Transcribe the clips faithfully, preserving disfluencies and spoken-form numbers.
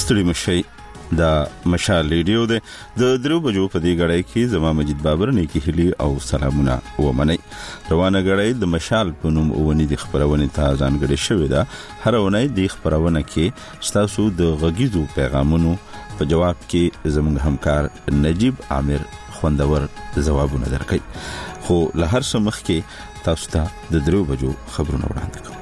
ستړي مشي دا مشال ریډیو ده د درو بجو په دې غړای کې زما مجید بابر نیکی هلی او سلامونه ومني. روانه غړای د مشال په نوم ونی د خبرونه ته ځانګړي شوې ده. هر ونی د خبرونه کې ستاسو د غږیزو پیغامونو په جواب کې زموږ همکار نجیب عامر خوندور ځوابونه درکړي. خو له هر څه مخکې تاسو ته د درو بجو خبرونه وړاندې کوم.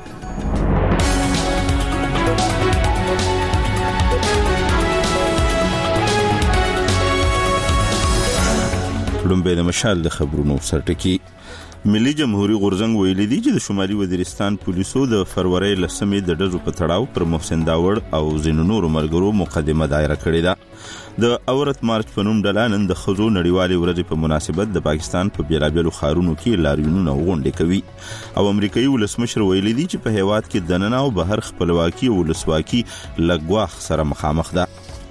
لومبه د مشال د خبرونو سرټکی. ملي جمهوریت غورزنګ ویلي دی چې د شمالي وزیرستان پولیسو د فروری لسمې د ډزو په تړاو پر محسن داوړ او زینو نور مرګرو مقدمه دایره کړې ده. د اورت مارچ په نوم ډله نن د خزو نړیوالې ورځې په مناسبت د پاکستان په بیلابیلو ښارونو کې لاریونونه غونډې کوي او امریکایي ولسمشر ویلي دی چې په هیواد کې دننه او بهر خپلواکي او ولسواکي لګواخ سره مخامخ ده.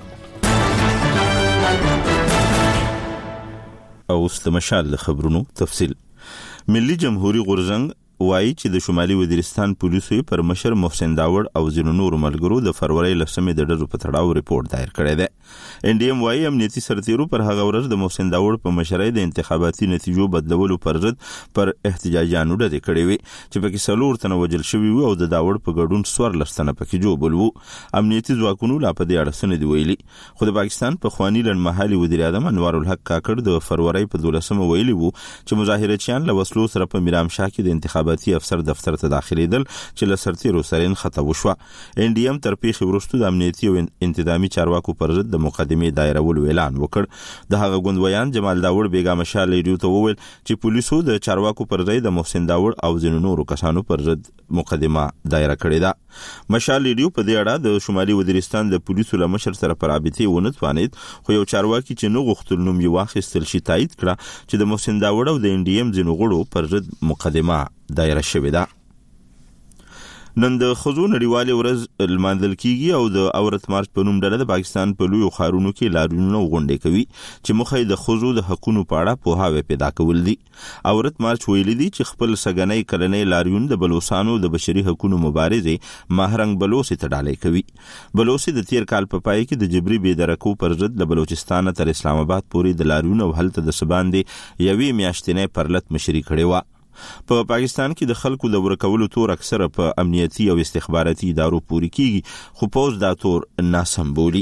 او د مشال د خبرونو تفصیل. ملي جمهوریت غورزنګ وایي چې د شمالي وزیرستان پولیسو پر مشر محسن داوړ او زینو نور ملګرو د فروری لسمې د ډزو په تړاو ریپورت دایر کړی دی. ان ډي ام وایي امنیتي سرتیرو پر هغه ورځ د محسن داوړ په مشرۍ د انتخاباتي نتیجو بدلولو پر ضد پر احتجاجانو ډزې کړې وي چې پکې څلور تنه وژل شوي وو او د داوړ په ګډون څوارلس تنه پکې جوړ وو. امنیتي ځواکونو لا په دې اړه څه نه دي ویلي. خو د پاکستان په خواني لنډمهالي وزیر اعظم انوار الحق کاکړ د فروری په دولسمه ویلي وو چې مظاهرچیان له وسلو سره په میرامشاه کې د انتخاباتي افسر دفتر ته داخليدل چې له سرتیرو سره خطا وشو. ان ډي ام تر پیښې وروسته د امنیتي او انتظامی چارواکو پر ضد د مقدمې دایرولو اعلان وکړ. د هغه غوندویان جمال داوړ بیګا مشال ریډیو ته وویل چې پولیسو د چارواکو پر ځای د محسن داوړ او زینو نورو کسانو پر ضد مقدمه دایره کړې ده. مشال ریډیو په دې اړه د شمالي وزیرستان د پولیسو له مشر سره پر رابطه ونه توانید خو یو چارواکي چې نو غوښتل نوم یې واخیستل شي تایید کړه چې د محسن داوړ او د ان ډي ام زینو غړو پر ضد مقدمه دایره شوې ده. نن د خزو نړیوالې ورځ لمانځل کیږي او د اورت مارچ په نوم ډله د پاکستان په لویو ښارونو کې لاریونونه غونډې کوي چې مخه د خزو د حقوقو په اړه پوهاوی پیدا کول دي. اورت مارچ ویلي دی چې خپل سګنۍ کلنۍ لاریون د بلوچستانو د بشري حقوقو مبارزې ماهرنګ بلوچ ته ډالۍ کوي. بلوچ د تیر کال په پای کې د جبري بېدرکو پر ضد له بلوچستان تر اسلام آباد پورې د لاریون او هلته د سباندې یوې میاشتنې پرلط مشري کړې و. په پا پاکستان کې د خلکو د ورکولو تور اکثره په امنیتي او استخباراتي ادارو پورې کیږي خو پوز دا تور ناسم بولي.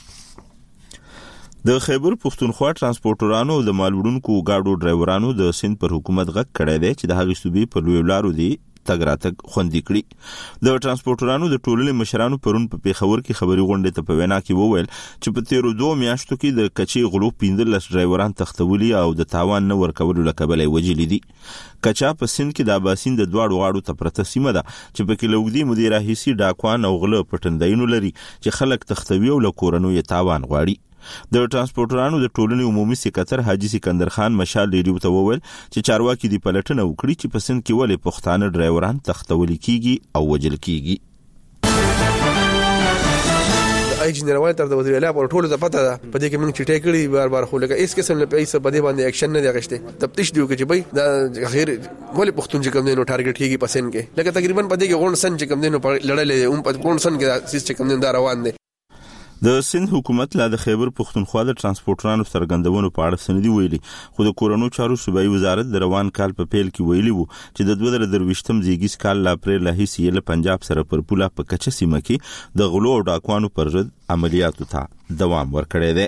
د خیبر پښتونخوا ترانسپورټرانو او د مالوړونکو گاډو ډرایورانو د سند پر حکومت غږ کړی دی چې د هغې صوبې په لویو لارو دی تګ راتګ خوندي کړي. د ترانسپورټرانو د ټولنې مشرانو پرون په پیښور کې خبري غونډې ته په وینا کې وویل چې په تیرو دوه میاشتو کې د کچې غلو پنځلس ډرایوران تختولي او د تاوان نه ورکولو له کبله وجلي دي. کچا په سند کې د اباسین د دواړو غاړو ته پرته سیمه ده چې پکې لوګدي مدیر راهیسي ډاکوان او غله پټنداینو لري چې خلک تختوي او له کورونو یې تاوان غواړي. د ترانسپورټرانو د ټولنې عمومي سکرټر حاجی سکندر خان مشال ریډیو ته وویل چې چارواکي دی پلټنه وکړي چې په سند کې ولې پښتانه ډرایوران تختول کیږي او وجل کیږي. ای جنرال تر د وزیر اعلی پر ټولو ته پته ده په دې کې موږ چټای کړي بار بار خو لکه اس قسم له پیسې په دې باندې اکشن نه دی غشته. تفتیش دیو کې چې بای دا غیر ولې پښتون چې کوم دینو ټارګټ کیږي پسند کې لکه تقریبا په دې کې غون سن چې کوم دینو لړلې هم په غون سن کې سیس چې کوم دین دا روان دي. د سند حکومت لا د خیبر پښتونخوا د ترانسپورټرانو څرګندونو په اړه سندي ویلي خو د کورونو چارو صوبایي وزارت د روان کال په پیل کې ویلي وو چې د دوه زره درویشتم زیږیز کال لا اپریل له هیڅ له پنجاب سره پر پوله په کچه سیمه کې د غلو او ډاکوانو پر ضد عملیاتو ته دوام ورکړی دی.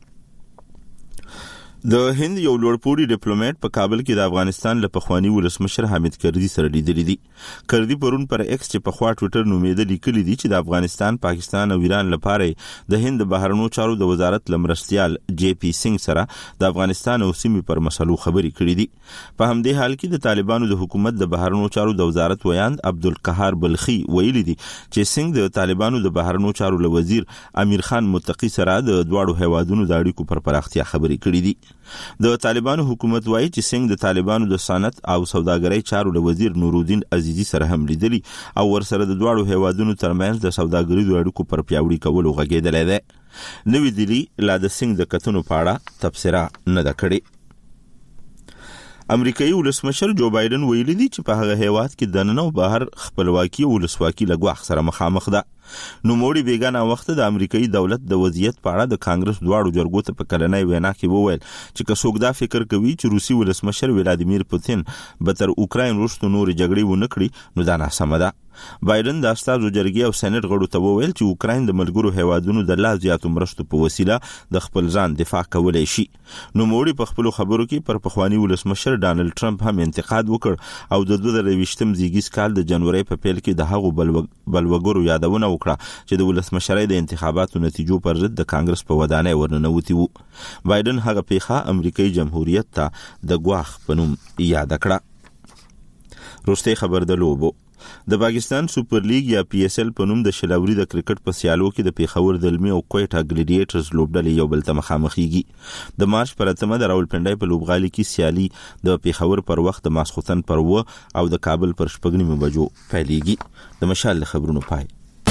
د هند یو لوړپوړي ډیپلوماټ په کابل کې د افغانستان له پخوانی ولسمشر حامد کرزي سره لیدلی دي. کرزي پرون پر ایکس چې په خوا ټوئیټر نومیده لیکلي دي چې د افغانستان، پاکستان او ایران لپاره د هند بهرنیو چارو د وزارت لمرستيال جی پی سنگ سره د افغانستان او سیمې پر مسلو خبرې کړې دي. په همدې حال کې د طالبانو د حکومت د بهرنیو چارو د وزارت ویاند عبدالقهار بلخي ویلي دي چې سنگ د طالبانو د بهرنیو چارو له وزیر امیر خان متقی سره د دواړو هیوادونو د اړیکو پر پراختیا خبرې کړې دي. د طالبانو حکومت وایي چې سنگ د طالبانو د صنعت او سوداګرۍ چارو له وزیر نورالدین عزیزی سره هم لیدلی او ورسره د دواړو هیوادونو ترمنځ د سوداګرۍ د اړیکو پر پیاوړي کولو غږېدلی دی. نوی دلی لا د سنگ د کتنو په اړه تبصره نه ده کړې. امریکایي ولسمشر جو بایدن ویلي دی چې په هغه هیواد کې دننه او بهر خپلواکي او ولسواکي له ګواښ سره مخامخ ده. نو موړي بیگانه وخت د امریکایي دولت د وضعیت په اړه د کانګرس دواړو جرګو ته په کلنۍ وینا کې وویل چې که څوک دا فکر کوي چې روسي ولسمشر ولادیمیر پوتین به تر اوکراین وروسته نورې جګړې ونه کړي نو دا ناسمه ده. بایدن د استازو جرګې او سېنات غړو ته وویل چې اوکراین د ملګرو هیوادونو د لا زیاتو مرستو په وسیله د خپل ځان دفاع کولای شي. نو موړي په خپل خبرو کې پر پخوانی ولسمشر ډانلډ ټرمپ هم انتقاد وکړ او د دوه زره یوویشتم زیږیز کال د جنوري په پیل کې د هغو بلوګرو یادونه وکړه چې د ولسمشرۍ د انتخاباتو نتیجو پر ضد د کانګرس په ودانۍ ورننوتي وو. بایدن هغه پیښه امریکایي جمهوریت ته د ګواښ په نوم یاد کړه. وروستۍ خبر د لوبو. د پاکستان سوپر لیګ یا پی ایس ایل په نوم د شلاوري د کرکټ په سیالو کې د پیښور زلمي او کوټا ګلیډیټرز لوبډلې یو بل ته مخامخېږي. د مارچ پر اتمه د راولپنډۍ په لوبغالي کې سیالي د پیښور پر وخت د ماسخوتن پر و او د کابل پر شپږ نیمه بجو پیلېږي. د مشال خبرونو پای.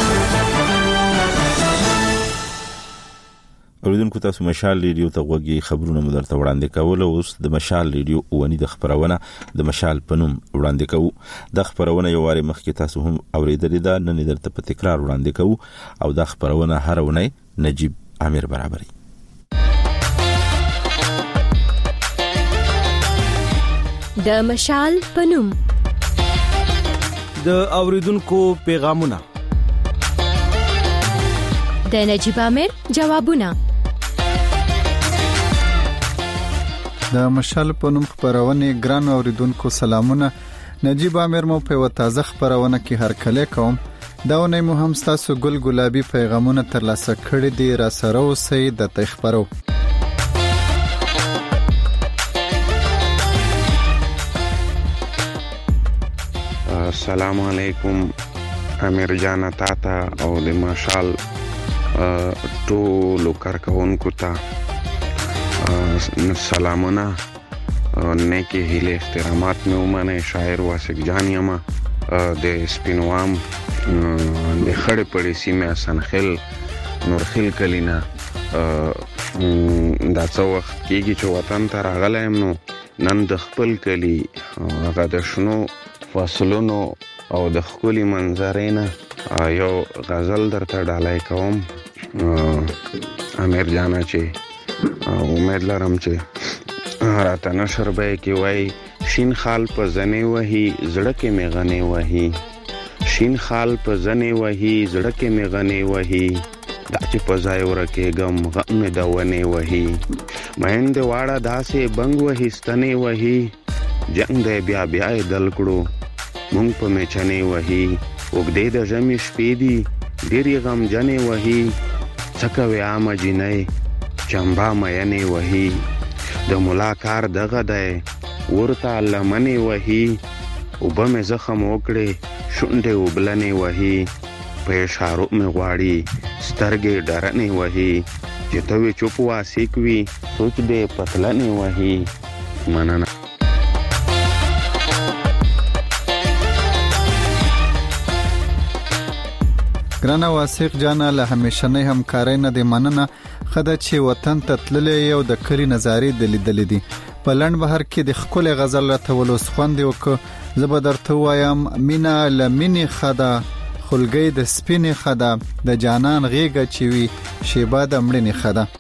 اوریدونکو تاسو مشال ریډیو ته غوږی خبرونه مو درته وړاندې کول. اوس د مشال ریډیو ونی د خبرونه د مشال پنوم وړاندې کوو. د خبرونه یو واري مخکې تاسو هم اوریدلې ده، نن درته په تکرار وړاندې کوو او د خبرونه هر ونی نجیب امیر برابرۍ. د مشال پنوم د اوریدونکو پیغامونه، د نجیب امیر جوابونه. د مشال په نوم خبرونه ګران اوریدونکو سلامونه. نجیب امیر مو په تازه خبرونه کې هر کله کوم. دا ونه مو هم تاسو ګل ګلابي پیغامونه ترلاسه کړی دي، را سره اوسئ د تخبرو. السلام علیکم امیر جان تاتا او د مشال ټولو کارکونکو ته سلامونه، نیکی هیله احترامات مې ومنه. شاعر واسق جان یم د سپینوام د خړې پړې سیمه سنخل نورخیل کلینا. دا څو وخت کېږي چې وطن ته راغلی یم، نو نن د خپل کلی هغه د شنو فصلونو او د ښکلي منظرې نه یو غزل درته ډالۍ کوم. امیر جانا چې امید لرم چې راته نشر به کې وای شین خال په زنې وهي زړه کې مې غنې وهي، شین خال په زنې وهي زړه کې مې غنې وهي، دا چې په ځای ورکېږم غم مې د ونې وهي، میندې واړه داسې بنګ وهي ستنې وهي، جنګ دی بیا بیا یې دل کړو مونږ په میچنې وهي، اوږدې د ژمي شپې دي ډېر یې غمجنې وهي، څه کوې عامه جینۍ چمبا مینې وهي، د ملا کار دغه دی ورته لمنې وهي، اوبه مې زخم وکړې شونډې وبلنې وهي، په اشارو مې غواړي سترګې ډرنې وهي، چې ته وې چوپ واسې کوي سوچ دې پتلنې وهي. مننه. ګرانه واسق جانا له همیشنۍ همکارۍ نه دې مننه. خدای چې وطن ته تللی یو د کلی نظارې د لیدلې دي. په لنډ بهر کې د ښکلې غزل راته ولوس خوند یې وکړه. زه به درته ووایم مینه له مینې ښه ده، خولګۍ د سپینې ښه ده، د جانان غېږه چې وي شیبه د مړینې ښه ده.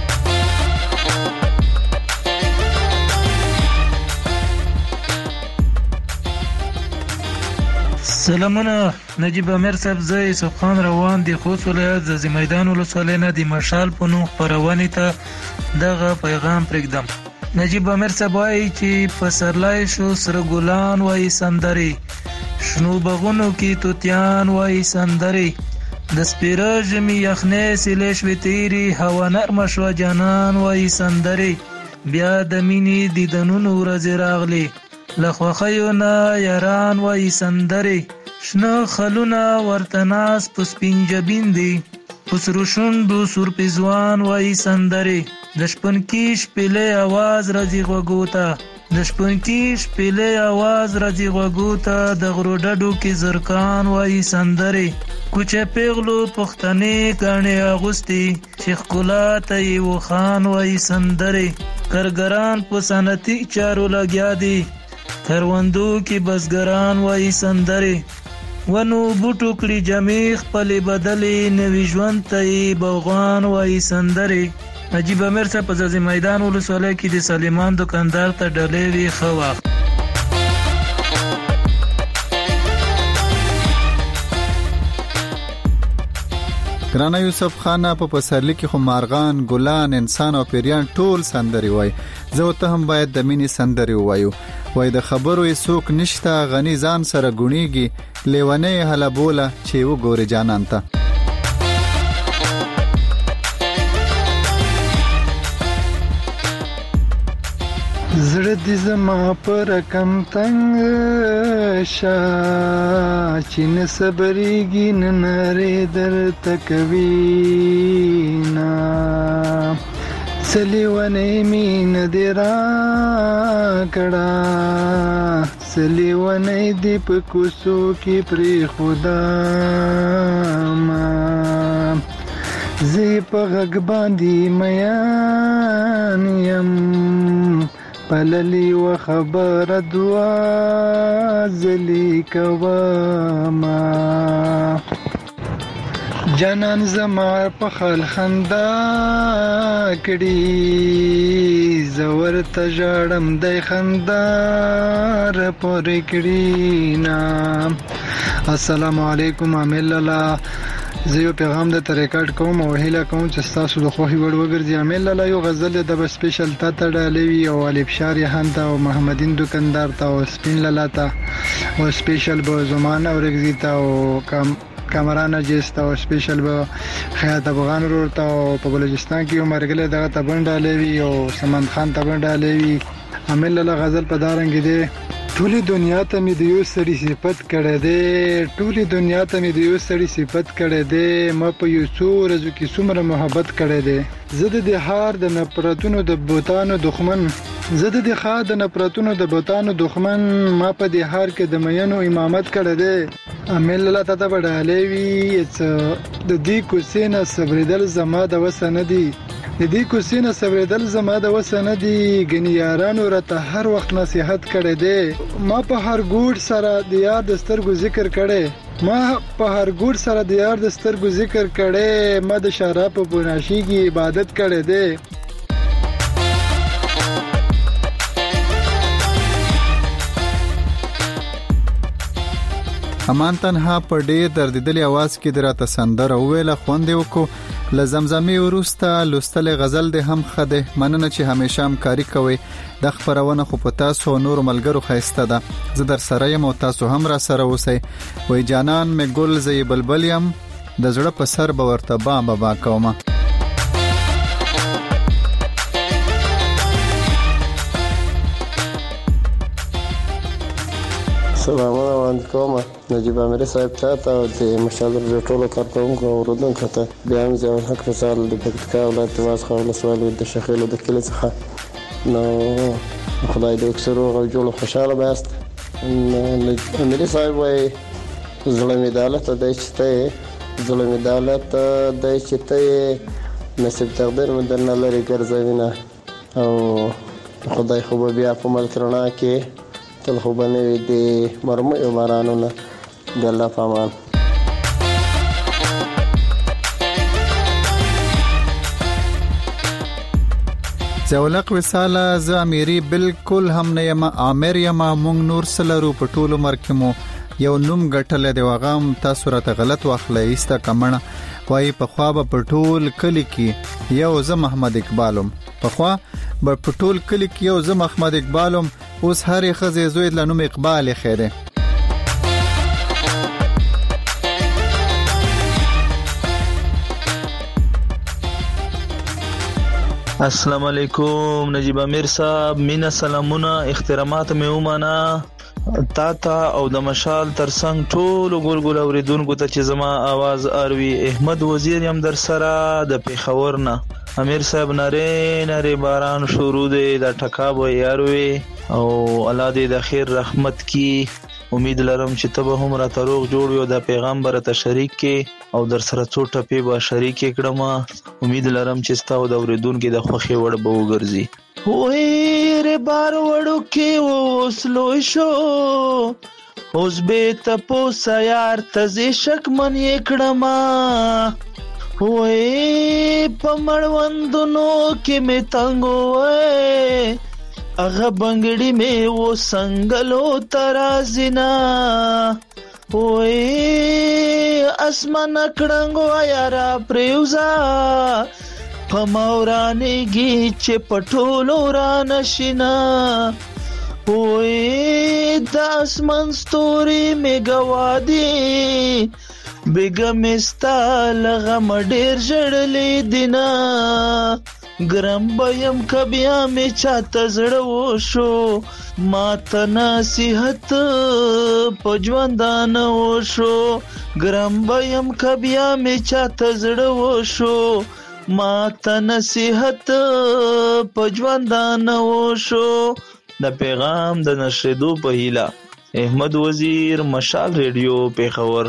سلامونه نجیب امیر صاحب، زه یوسف خان روان دی خوست ولایت د زمیدان ولسوالۍ نه د مشال په نوم خپرونې ته دغه پیغام پرېږدم. نجیب امیر صاحب وایي چې پسرلی شو سره ګلان وایي سندرې، شنو بغونو کې توتیان وایي سندرې، د سپیره ژمي یخنۍ سیلې شوې تیرې، هوا نرمه شوه جانان وایي سندرې، بیا د مینې دیدنونو ورځې راغلې، له خوښیو نه یاران وایي سندرې، شنه خلونه ورته ناست په سپین جبین دي، په سرو شونډو سور پیزوان وایي سندرې، د شپنکي شپېلې اواز راځي غوږو ته، د شپنکي شپېلې اواز راځي غوږو ته، د غرو ډډو کې زرکان وایي سندرې، کوچه پیغلو پښتنې ګاڼې اغوستې، چې ښکلا ته یې وخان وایي سندرې، کارګران په صنعتي چارو لګیا دي، کروندو کې بزګران وایي سندرې، ونو بوټو کړي جامې خپلې بدلې نوي ژوند ته یې باغوان وایي سندرې. نجیب امیر صاحب په ځاځي میدان ولسوالۍ کې د سلیمان دکاندار ته ډالۍ وي ښه وخت. ګرانه یوسف خانه په پسرلی کې خو مارغان، ګلان، انسان او پیریان ټول سندري وای. زه ته هم باید د مینې سندري وایو. وای د خبرو یې څوک نشته، غنی ځان سره ګونیږي، لیونې هله بوله چې وګوري جانان ته. زړه دې زما پر کم تنگ شا چې نه صبرېږي نه نارې درته کوي نا څه لیونۍ مینه دې راکړه څه لیونۍ دې په کوڅو کې پرېښودمه زه په غږ باندې میان یم پللی و خبر دوا زلی کوما جانان زما په خال خندا کړي زور ته جاړم د خندا ر پورې کړي نا. السلام علیکم امیل الله. زه یو پیغام د ریکارډ کوم او هیله کوم چې تاسو د خوښي وړ وګرځي. امیل الله یو غزل د به سپیشل تا ته ډالوي او الف شاری هانتا او محمدین دکاندار ته او سپین لالاتا او سپیشل به زمان او رغزیتا او کم کامران جستا او سپیشل به خیات افغان ورته او په بلوچستان کې مرګله دغه تبند ډالوي او سمند خان تبند ډالوي. امیل الله غزل په دارنګ دی. ټولې دنیا ته مې د یو سړي صفت کړی دی ټولې دنیا ته مې د یو سړي صفت کړی دی ما په یو څو ورځو کې څومره محبت کړی دی. زه د دې ښار د نفرتونو د بوتانو دښمن زه د دې ښار د نفرتونو د بوتانو دښمن ما په دې ښار کې د مینو امامت کړی دی. امیل الله ته به ډالۍ وي د دې کوڅې نه صبرېدل زما د وسه نه دي د دې کوڅې نه صبرېدل زما د وسه نه دي ګنې یارانو راته هر وخت نصیحت کړی دی. ما په هر ګوډ سره د یار د سترګو ذکر کړی ما په هر ګوډ سره د یار د سترګو ذکر کړی ما د شراب په بناشي کې عبادت کړی دی. امان تنها په ډېر دردیدلې आवाज کې دراته سندره ویله خوند وکړو. ل زمزمې ورسته لوستل غزل ده هم خده مننه چې همیشه همکاري کوي. د خبرونه خو په تاسو نور ملګرو خایسته ده. زه در سره یم او تاسو هم را سره اوسئ. وای جانان مې ګل زې بلبل یم د زړه په سر به ورته با با کومه. سلامونه وړاندې کوم نجیب امیر صاحب ته او د مشال د ټولو کارکونکو او اوردونکو ته بیا هم ځان حق رسال د پکتیکا ولایت واسخه ولسوالۍ د شخیلو د کلي څخه نو خدای دې اکثرو او جوړ خوشاله بست. امیر صاحب وايي زړه مې دالت د چته زړه مې دالت د چته نصیب تقدیر مې درنه لري ګرځوینه او خدای خو بیا په ملک رڼا کې تل خو بنوي د مرمو او بارانو نه د الله پامان. زولق وساله ز امیری بالکل هم نه یم عامر یم مونږ نور سلرو په ټولو مرکمو یو نوم غټل دی وغام تاسو راته غلط واخلې ایسته کمنه وای په خوا به پټول کلی کې یو ز محمد اقبالم په خوا به پټول کلی کې یو ز محمد اقبالم اوس هرې خزې زوی لنوم اقبال خیره. السلام علیکم نجیب امیر صاحب مینا سلامونه احترامات مې ومنه تا ته او د مشال ترڅنګ ټول ګول ګول اوریدونکو ته چې زما आवाज اروي. احمد وزیر يم در سره د پیښور نه. امیر صاحب ناره ناره باران شروع دی د ټکاب و یاروي او الله دې د خیر رحمت کی. امید لرم چې ته به هم را تروغ جوړ یو د پیغمبر ته شریک کې او در سره څو ټپې به شریک کړم. امید لرم چې تاسو د اوریدونکو د خوخي وړ به وګرځي. وې ر بار وړو کې وسلو شو اوس به تپوسه یار ته زه شکمن یې کړمه وې په مړوندونو کې مې تنګ وې هغه بنګړي مې و سنګلو ترازینا وې اسمان کړنګو یارا پریوزا په مورانېږي چې پټولو را نشینا وې د اسمان ستوري مې ګوادي بیگا مستا لغم ډیر ژړلې دینا ګرم بیم کبیا می چاته زړه وشو ما ته نصیحت پجوندان وشو ګرم بیم کبیا می چاته زړه وشو ما ته نصیحت پجوندان وشو د پیغام د نشریدو په هیله احمد وزیر مشال ریډیو پیښور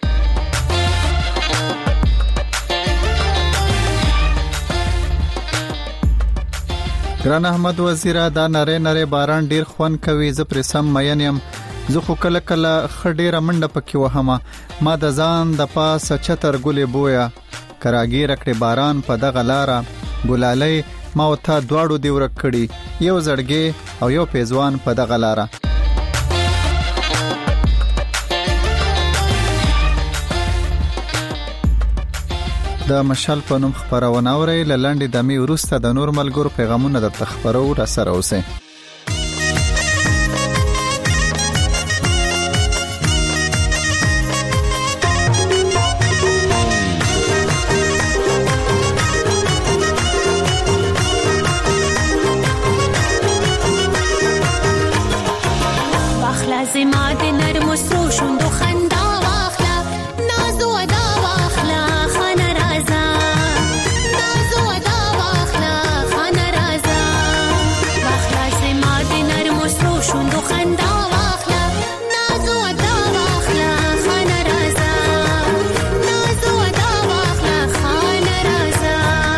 ګران احمد وزیره دا نری نری باران ډیر خوند کوي زه پر سم مین یم زه خو کله کله خډیره منډه پکې وهمه ما د ځان د پاسه چتر ګلې بویا کراګیر کړي باران په دغه لاره ګلالۍ ما او تا دواړو دی ورک کړي یو زړګي او یو پیزوان په دغه لاره د مشال په نوم خبرونه اوري لنډې دمي ورسته د نور ملګرو پیغامونه د تخبرو را سره اوسه واخلا زما د نرم سرو شوندو خندا واخلا نازو ادا واخلا خانه رازا نازو ادا واخلا خانه رازا واخلا زما د نرم سرو شوندو خندا واخلا نازو ادا واخلا خانه رازا نازو ادا واخلا خانه رازا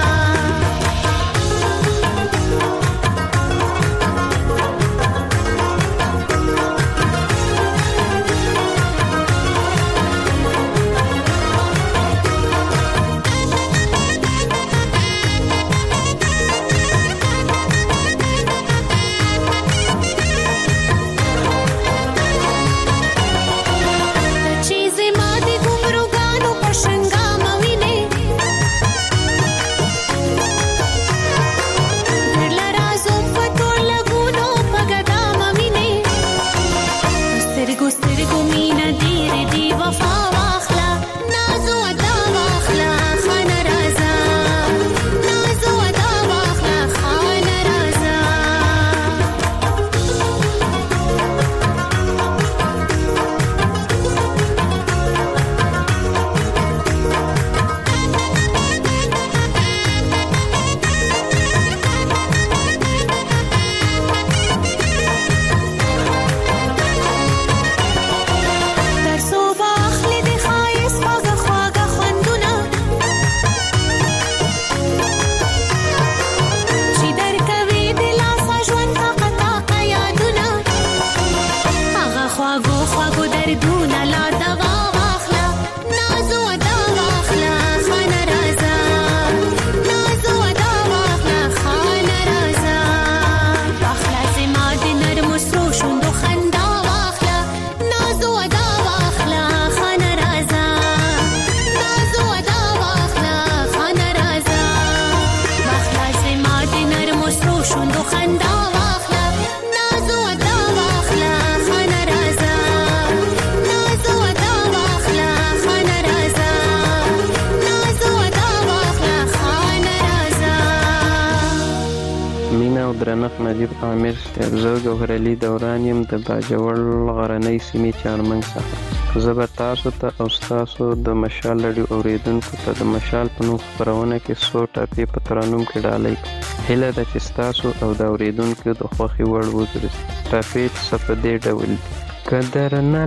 درنښت نجیب عامر صاحب زه ګوهر علي دوران یم د باجوړ غرنۍ سیمې چارمنګ څخه زه به تاسو ته او ستاسو د مشال رادیو اوریدونکو ته د مشال په نوم خپرونه کې څو ټاپې په ترانوم کې ډالۍ هیله ده چې ستاسو او د اوریدونکو د خوښې وړ وګرځي ټاپې څه په دې ډول دي که درنه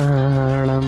لاړم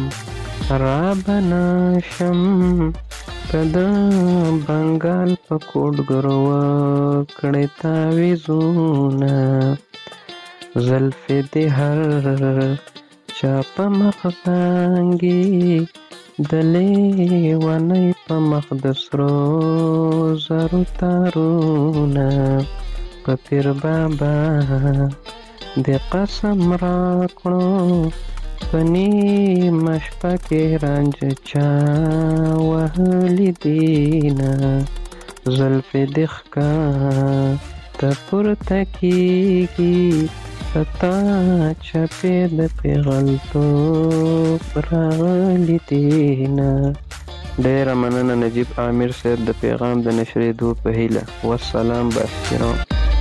رابنه شم که د بنګال په کوټګرو وکړې تاویزونه زلفې دې هر چاپ مخزانگی دلی ونی پا مخدس رو زرو تارونا پا پیر بابا دی قسم را کنو پنی مشپا کی رنج چا وحلی دینا زلف دخکا تا پر تکیگی تا چپی د پیغلتو راغلی دینا. ډیره مننه نجیب عامر صاحب د پیغام د نشریدو په هیله. والسلام با احترام.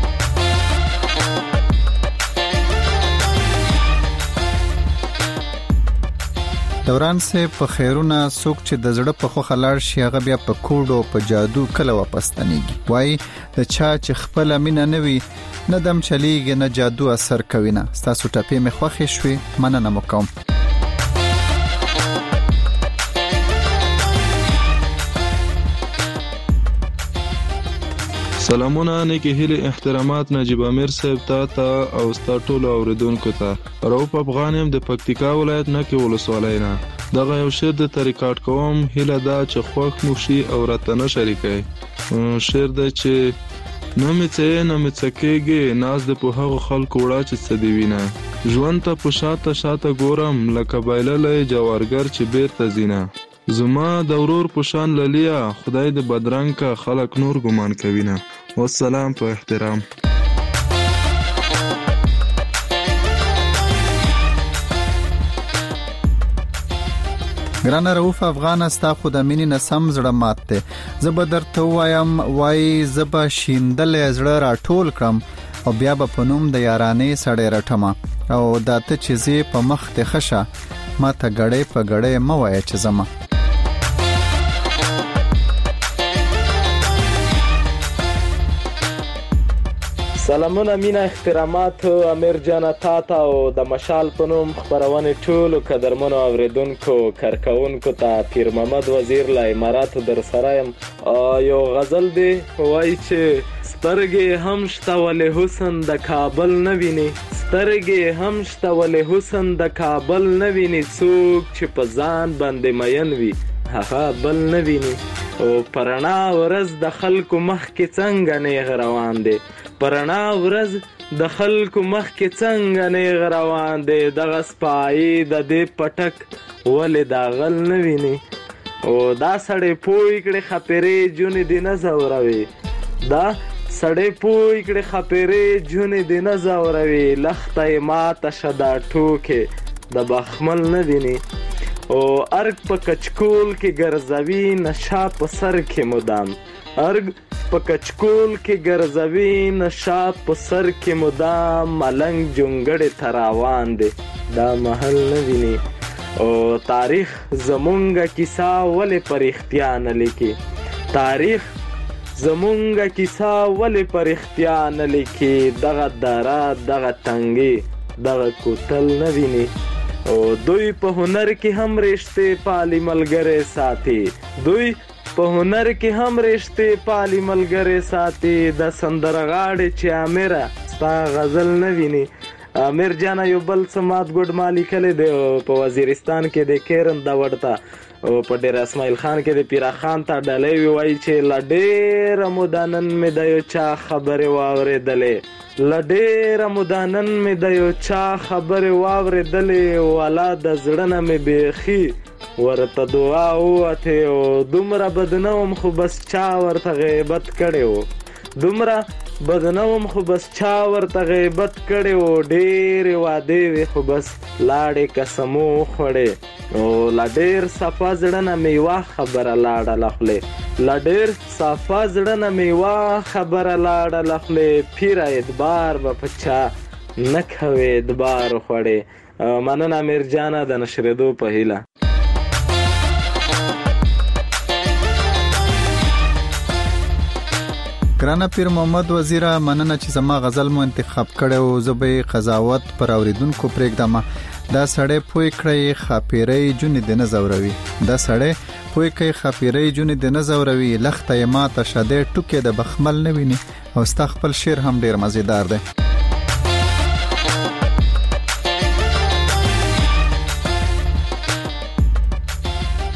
دوران سه په خیرونه څوک چې د زړه په خو خلاړ شي هغه بیا په کوډو په جادو کله واپس تنيږي. وای د چا چې خپل مینه نوي نه دم چلیږي نه جادو اثر کوي نه. تاسو ټپې مې خوښې شوي مننه مو کوم. سلامونه نیکی هیلی احترامات نجیب امیر صاحب تا تا او ستا ټولو اوریدونکو ته. رؤف افغان یم د پکتیکا ولایت نکې ولسوالۍ نه. دغه یو شعر درته ریکارډ کوم، هیله ده چې خوښ مو شي او راته نه شریکئ. شعر دی چې نه مې څه نه مې څه کېږي، ناز د په هغو خلکو وړه چې څه دې وینه. ژوند ته په شاته شاته ګورم لکه بایللی جوارګر چې بیرته ځینه. زما د ورور په شان للیا خدای د بدرنګ کا خلک نور ګمان کوي نه. والسلام په احترام. ګرانه رؤف افغان استا خو د مینې نه سم زړه مات ته. زه به درته وایم وای زه به شیندلې زړه راټول کړم او بیا به په نوم د یارانې سړی رټمه او دا ته چې زی په مخ ته خشه ما ته ګړې په ګړې مه وایه چې زما. سلامونه مینا احترامات امیر جان تا تا او د مشال په نوم خبرونه ټولو قدرمنو اوریدونکو کارکونکو ته پیر محمد وزیر لا امارات در سره يم. یو غزل دی وای چې سترګې هم شته ولې حسن د کابل نه ویني، سترګې هم شته ولې حسن د کابل نه ویني، څوک چې په ځان باندې مین وي هغه بل نه ویني. او پرانا ورځ د خلکو مخ کې څنګه نیغ روان دی، پرانا ورځ د خلکو مخ کې څنګه نیغ روان دی، دغه سپایي د دې پټک ولې داغل نه ویني. او دا سړی پوی کړي خپرې جونې دی نه زوروي، دا سړی پوی کړي خپرې جونې دی نه زوروي، لخته ماته شدا ټوکې د بخمل نه ویني. او ارګ په کچکول کې ګرځوي نشا په سر کې مدام، ارګ په کچکول کې ګرځوي نشا په سر کې مدام، ملنګ جونګړې تراوان دی دا محل نه ویني. او تاریخ زمونږه کیسه ولې پر اختیا نه لیکي، تاریخ زمونږه کیسه ولې پر اختیا نه لیکي، دغه دره دغه تنګي دغه کوتل نه ویني. او دوی په هنر کې هم رشته پالي ملګری ساتي، دوی په هنر کې هم رشته پالي ملګری ساتي، د سندرغاړي چې اميره ستا غزل نه ویني. امیر جان یو بل سمات ګډ مالی کله دی په وزیرستان کې د کیرن دا ورته او په ډیر اسماعیل خان کې د پیرا خان ته ډلې وی چې لډیر مدانن مې د یو چا خبره واورېدلې، لډیر مدانن مې د یو چا خبره واورېدلې، والا د زړه نه مې بیخي ورته دعا وته او دومره بدنوم خو بس چا ورته غیبت کړو، دومره بدنوم خو بس چا ورته غیبت کړو، ډېر واده وي خو بس لاړې قسمو خوړې، او لا ډېر صفا زړه نه میوا خبره لاړه لخلې، لا ډېر صفا زړه نه میوا خبره لاړه لخلې، پیر اعتبار به پچا نه کوي اعتبار خوړې. مننه امیر جانه د نشریدو په هیله. ګرانه پیر محمد وزیره مننه چې زما غزل مو انتخاب کړو، زه به قضاوت پر اوریدونکو پرېږدم. دا سړی پوی کړی خاپیرې جونې د نه زوروي، دا سړی پوی کړی خاپیرې جونې د نه زوروي، لخته یې ماته شدې ټوکې د بخمل نه ویني. او ستا خپل شعر هم ډیر مزیدار دی.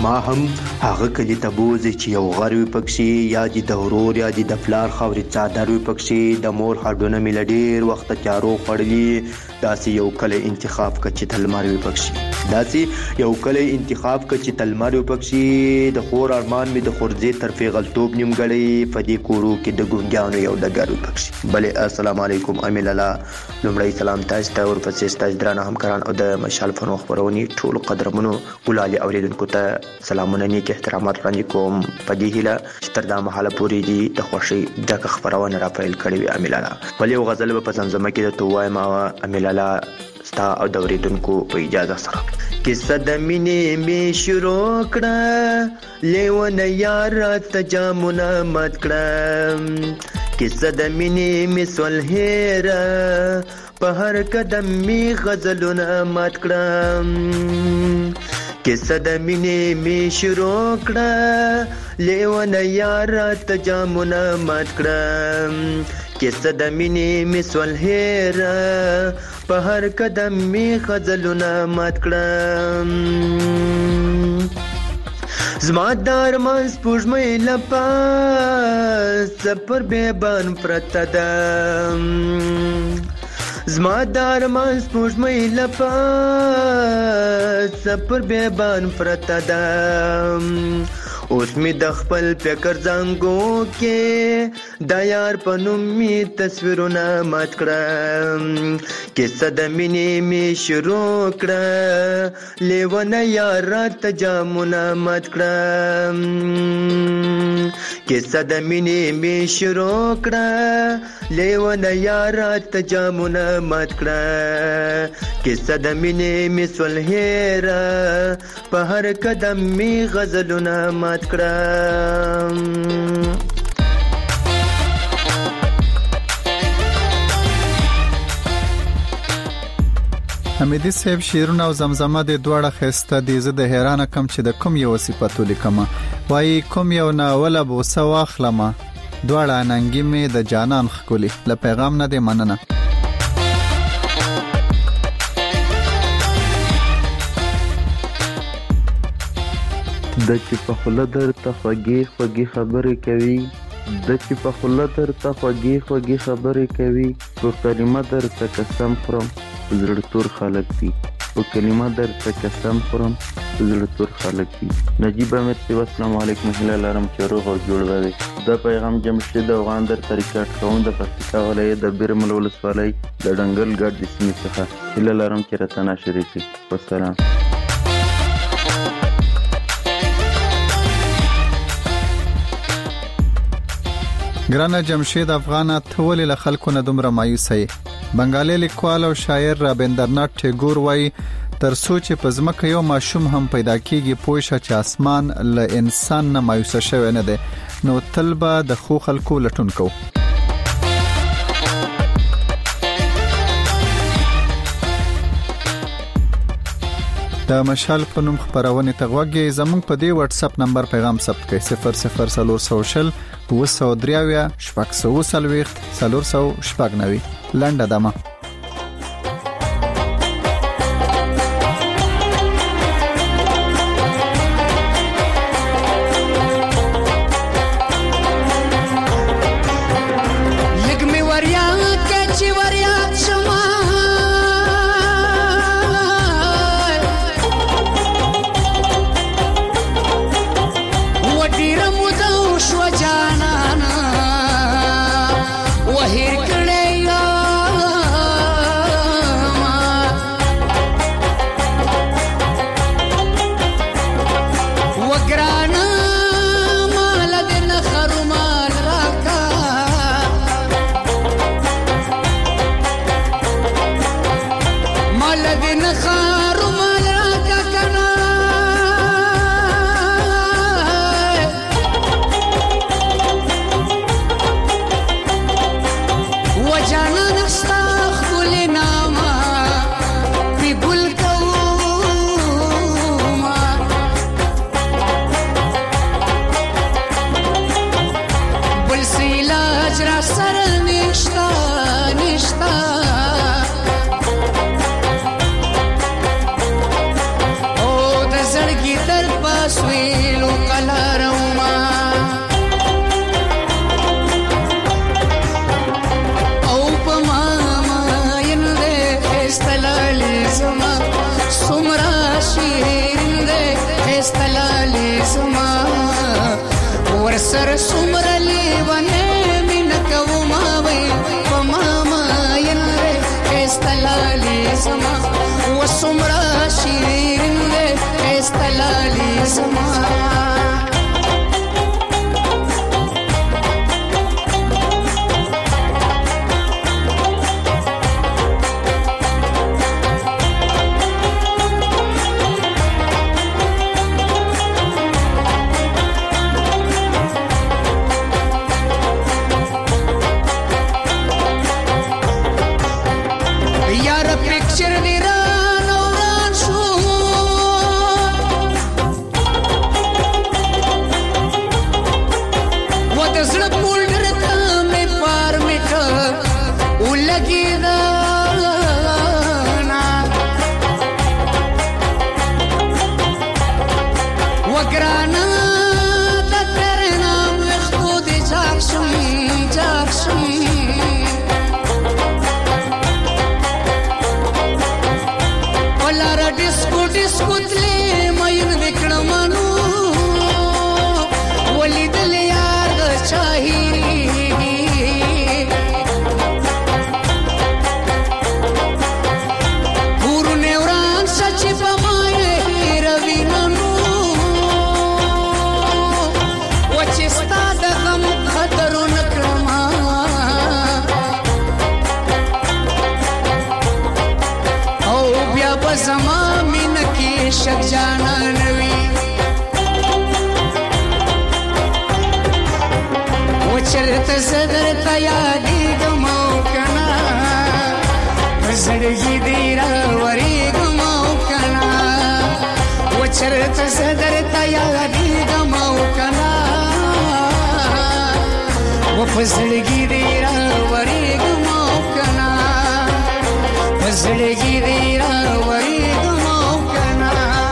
ما هم هغه کلی ته بوزي چې یو غر وي پکښې یا دې د ورور یا دې د پلار خاورې څادر وي پکښې د مور هډونه مې له ډېر وخته تیارو خوړلي داسې یو کلی انتخاب که چې تلمر وي پکښې داسې یو کلی انتخاب که چې تلمر وي پکښې د خور ارمان مې د خورځې تر پیغلتوب نیمګړی په دې کورو کې د ګونګیانو یو ډګر وي پکښې بلې السلام علیکم امیل الله لومړی سلام تاسو ته ورپسې ستاسو درانه همکاران او د مشال فنو خپرونې ټولو قدرمنو ګلالي اوریدونکو ته سلامونه نیک احترامات وړاندې کوم په دې هیله چې تر دا مهاله پورې دي د خوښۍ ډکه خپرونه را پیل کړې وي امیل الله بل یو غزل به په زمزمه کې درته ووایم امیل الله ستا او د اوریدونکو په اجازه سره کیسه د مینې مې شروع کړه لیونه یار راته جامونه مات کړه کیسه د مینې مې سول هیره په هر قدم مې غزلونه مات کړه کیسه د مینې مې شروع کړه لیونه یار راته جامونه مات کړه کیسه د مینې مې سول هیره په هر قدم مې غزلونه مات کړه زما د ارمان سپوږمۍ له پاسه پر بیابان پرته ده زما د ارمان سپوږمۍ له پاسه پر بیابان پرته ده اوس می د خپل فکر زنګو کې د یار په نوم می تصویرونه مات کړه کیسه د مینې می شروع کړه لیونه یار راته جامونه مات کړه کیسه د مینې می شروع کړه لیونه یار راته جامونه مات کړه کیسه د مینې می سول هیره په هر قدم می غزلونه مات کړم حمیدی صاحب شیرونه او زمزمه د دوړه خسته دي زه د حیرانه کم چې د کوم یو صفاتو لیکم وای کوم یو ناول بوسه واخلمه دوړه ننګي می د جانان خکولي ل پیغام نه دی مننه د چې په خوله درته خوږې خوږې خبرې کوي د چې په خوله درته خوږې خوږې خبرې کوي په کلمه درته قسم خورم په زړه تور خلک دي په کلمه درته قسم خورم په زړه تور خلک دي نجیب امیر صاحب السلام علیکم هیله لرم چې روغ او جوړ وئ دا پیغام جمشید افغان در طریقات کوم د پکتیکا ولایت د بیرمل ولسوالۍ د ډنګل ګډ د سیمې څخه هیله لرم چې راته نشریک کړئ والسلام ګرانه جمشید افغانه ته ولې له خلکو نه دومره مایوسه یې بنګالي لیکوال او شاعر رابندرنات ټیګور وایي تر څو چې په ځمکه یو ماشوم هم پیدا کیږي پوه شه چې اسمان له انسان نه مایوسه شوی نه دی نو تل به د خو خلکو لټون کوو د مشال په نوم خبرونه تغوږی زموږ په دی واتس اپ نمبر پیغام ثبت کړئ صفر صفر صفر سوشل وسو دریاویا شپږ سو سلويخت سلور سو شپږ نوي لنډه دمه سر سمر لیونه من کوما وای پماما ینره استلالی سما و سمر شیرین ده استلالی سما फसलगी देरा वरी गमाओ कना फसलगी देरा वरी गमाओ कना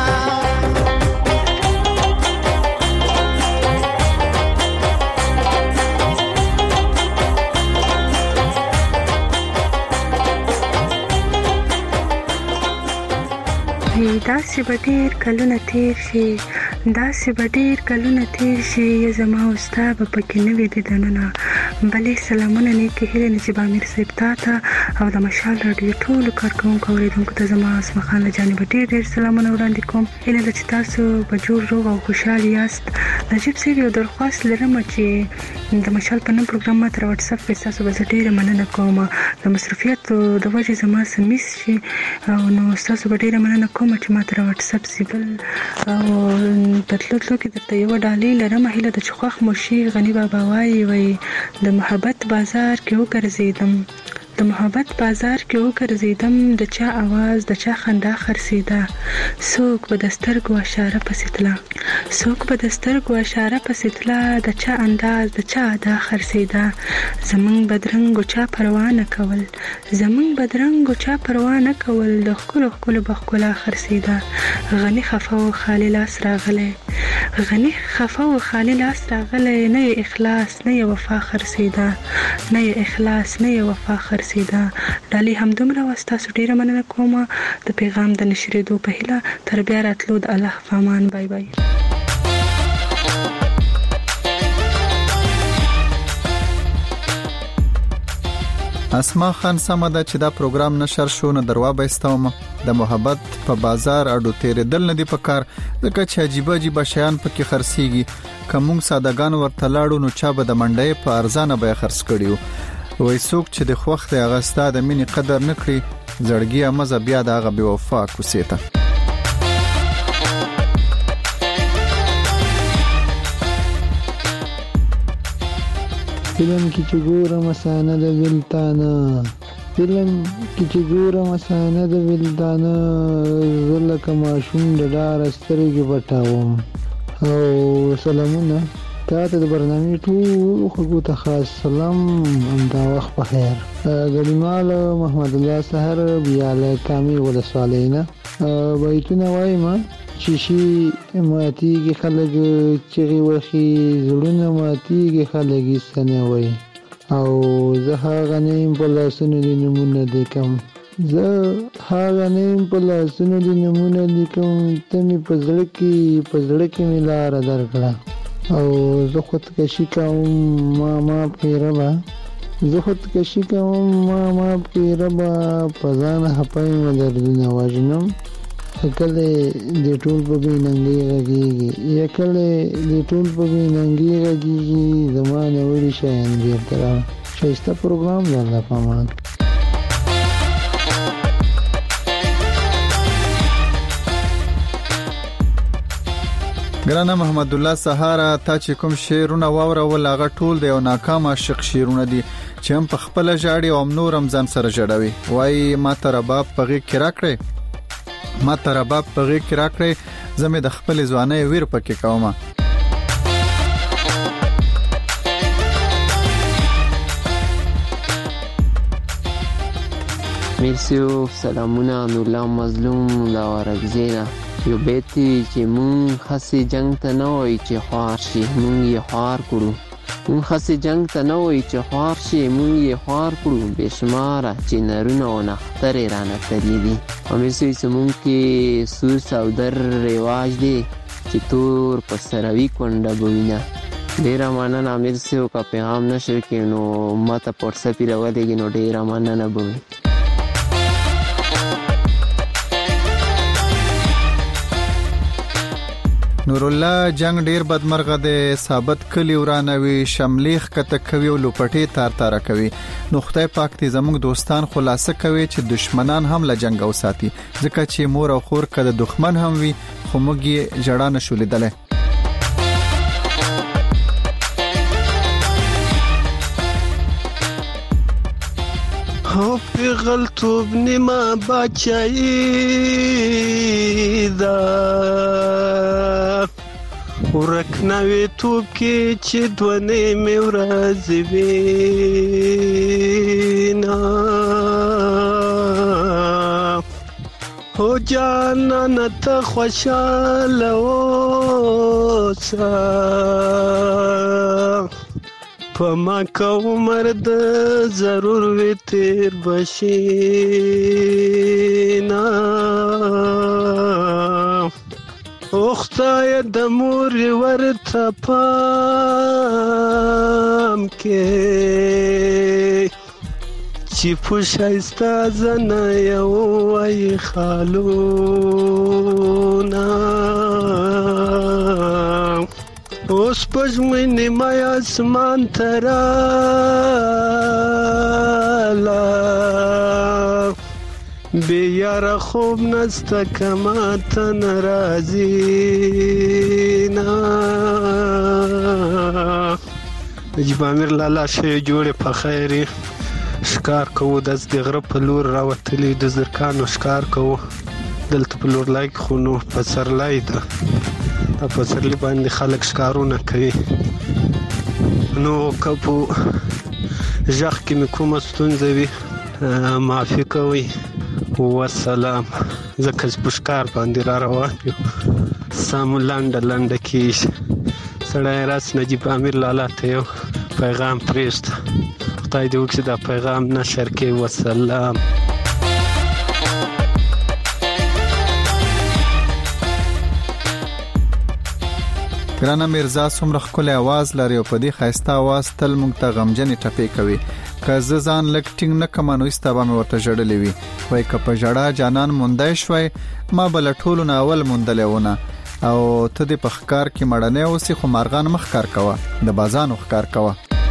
دا سی بدیر کلونه تیر شي دا سی بدیر کلونه تیر شي زما اوستا په پکې نه وې د دننه بلې سلامونه نیکې هیلې نجیب امیر صاحب ته او د مشال رادیو ټولو کارکوونکو اوریدونکو ته زما اسمه خان له جانبه ډېر ډېر سلامونه وړاندې کوم هیله ده چې تاسو په جوړ روغ او خوشحال یاست نجیب صاحب یو درخواست لرم چې د مشال په نوم پروګرام ما تر واتس اپ کې تاسو به زه ډېره مننه کوم د مصروفیت د وجې زما څه میس شي او نو تاسو به ډېره مننه کوم چې ما تر واتس اپ سیبل او په تلو تلو کې درته یوه ډالۍ لرم هیله ده چې خوښ مو شي غني بابا وایي وایي د محبت بازار کې وګرځېدم د محبت بازار کې وګرځېدم د چا आवाज د چا خندا خرڅېده څوک به د سترګو اشاره پسې تله څوک به د سترګو اشاره پسې تله د چا انداز د چا ادا خرڅېده زمونږ بدرنګو چا پروا نه کول زمونږ بدرنګو چا پروا نه کول د ښکلو ښکلو به ښکلا خرڅېده غني خفه و خالي لاس راغلی غني خفه و خالي لاس راغلی نه یې اخلاص نه یې وفا خرڅېده نه یې اخلاص نه یې وفا خرڅېده سیدا ډالۍ همدومره وه ستاسو ډېره مننه کوم د پیغام د نشرېدو په هیله تر بیا راتلو د الله په امان بای بای اسما خان سمده چې دا پروګرام نشر شو نو دروا بهستوم د محبت په بازار اډو تیرې دل نه دی پکار ځکه چې عجیب عجیب شیان پکې خرڅيږي کوم سادهګان ورته لاړو نو چا به د منډې په ارزانه به خرڅ کړیو وای څوک چې د خوخت هغه ستاد د مینې قدر نکړي زړګي مزه بیا د هغه بے وفا کوسیته فلم کې چې ګورم مسانه د ولتانه فلم کې چې ګورم مسانه د ولتانه زله کما شوم د ډار سترګې پټاوم او سلامونه تاسو د برنامه ټول خلکو ته خاص سلام همدا وخت په خیر ګډمال محمد الله سحر بیاله کامي ولسوالینا وایتونه وایم چې شي ماتیږي خلک چې وخی زړونه ماتیږي خلک سنه وای او زه هغه نیم په لاسونو د نمونه لیکم زه هغه نیم په لاسونو د نمونه لیکم ته می په زړه کې په زړه کې می لار درکړه او زه خودکشي کوم ما ما پیربا زه خودکشي کوم ما ما پیربا په ځان هپای مدردونه وژنم کله د ټول په بیننګي غږیږي یا کله د ټول په بیننګي غږیږي زمانه وړي شین بیرته را شایسته پروګرام زنده پامان ګرانه محمد الله سهارا تا چې کوم شعرونه واورول هغه ټول د یو ناکام عاشق شعرونه دي چې هم په خپل جاړي او نور رمضان سره جوړوي وای ما تر باب پغې کرا کړې ما تر باب پغې کرا کړې زمې د خپل ځواني ویر پکې کومه مرسیو سلامونه نورلا مظلوم لا ورغزینا یو بیتی چې مون خاصی جنگ ته نه وای چې خوار شي مون یې خوار کړو مون خاصی جنگ ته نه وای چې خوار شي مون یې خوار کړو بشماره چې نرونه او نختره رانه کړی دي امیر سوي سمون کې سور سودر رواج دی چې تور په سروي کونډه بوینه ډیره مننه امیر سوي کا پیغام نشر کې نو ماته پورسه پیرولېږي نو ډیره مننه بوي نور الله جنگ ډیر بدمرغه ده ثابت کلی ورانوي شملیخ کته کوي او لوپټي تار تار کوي نو خدای پاک دې زموږ دوستان خلاصه کوي چې دشمنان هم له جنگ او ساتي ځکه چې مور او خور کده دښمن هم وي خو موږ یې جړا نشو لیدله هو پیغلتوب نیمه بچایی دا ورک نوی توب کې چې دونه مې ورځې وینا هو جانانه ته خوشاله اوسه په ما که عمر د ضرور وي تیر بشینا او خدای د مور ورته پام کې چې په شایسته زنه یو وای خالونا اوس پښمن نیمه اسمان تراله بی یار خوب نسته کما ته ناراضی نا نجیب امیر لالا شی جوړه په خیری شکار کوو د غره په لور راوتلی د زرکانو شکار کوو دلته په لور لایک خونو په سرلای ده په سرلی باندې خلک شکارونه کوي نو کپو ژغ کې مې کومه ستونزه وي معافي کوئ والسلام ځکه چې په ښکار باندې را روان یو سمو لنډه لنډه کېږي سړی راس نجیب امیر لالا ته یو پیغام پرېږده خدای دې وکړي دا پیغام نشر کړي والسلام ګرانه میرزا څومره ښکلی اواز لري او په دې ښایسته اواز تل موږ ته غمجنې ټپې کوي که زه ځان لږ ټینګ نه کړم نو ایسته به مې ورته ژړلې وي وایي که په ژړا جانان موندی شوی ما به له ټولو نه اول موندلی ونه او ته دې په ښکار کې مړنی اوسې خو مارغان مه ښکار کوه د بازانو ښکار کوه